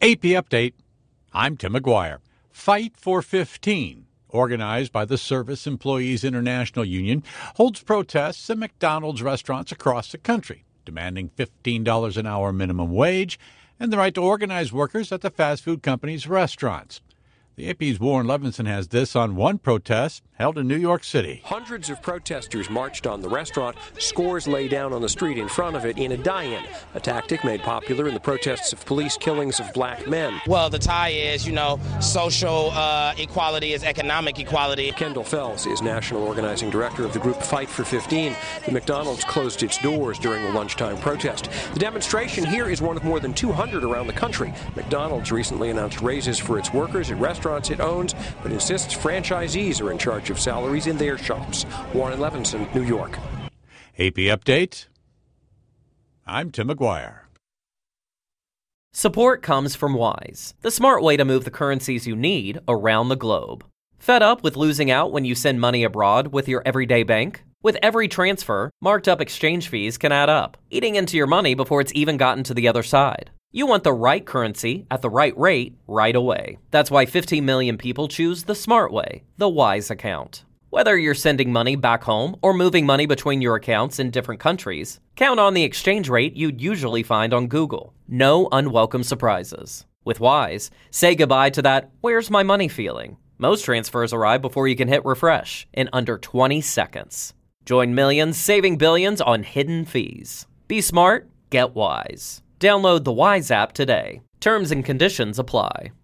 AP Update. I'm Tim McGuire. Fight for 15, organized by the Service Employees International Union, holds protests at McDonald's restaurants across the country, demanding $15 an hour minimum wage and the right to organize workers at the fast food companies' restaurants. The AP's Warren Levinson has this on one protest held in New York City. Hundreds of protesters marched on the restaurant. Scores lay down on the street in front of it in a die-in, a tactic made popular in the protests of police killings of black men. Well, the tie is, social equality is economic equality. Kendall Fells is national organizing director of the group Fight for 15. The McDonald's closed its doors during the lunchtime protest. The demonstration here is one of more than 200 around the country. McDonald's recently announced raises for its workers at restaurants it owns, but insists franchisees are in charge of salaries in their shops. Warren Levinson, New York. AP Update. I'm Tim McGuire. Support comes from Wise, the smart way to move the currencies you need around the globe. Fed up with losing out when you send money abroad with your everyday bank? With every transfer, marked up exchange fees can add up, eating into your money before it's even gotten to the other side. You want the right currency at the right rate right away. That's why 15 million people choose the smart way, the Wise account. Whether you're sending money back home or moving money between your accounts in different countries, count on the exchange rate you'd usually find on Google. No unwelcome surprises. With Wise, say goodbye to that "where's my money" feeling. Most transfers arrive before you can hit refresh in under 20 seconds. Join millions saving billions on hidden fees. Be smart, get Wise. Download the Wise app today. Terms and conditions apply.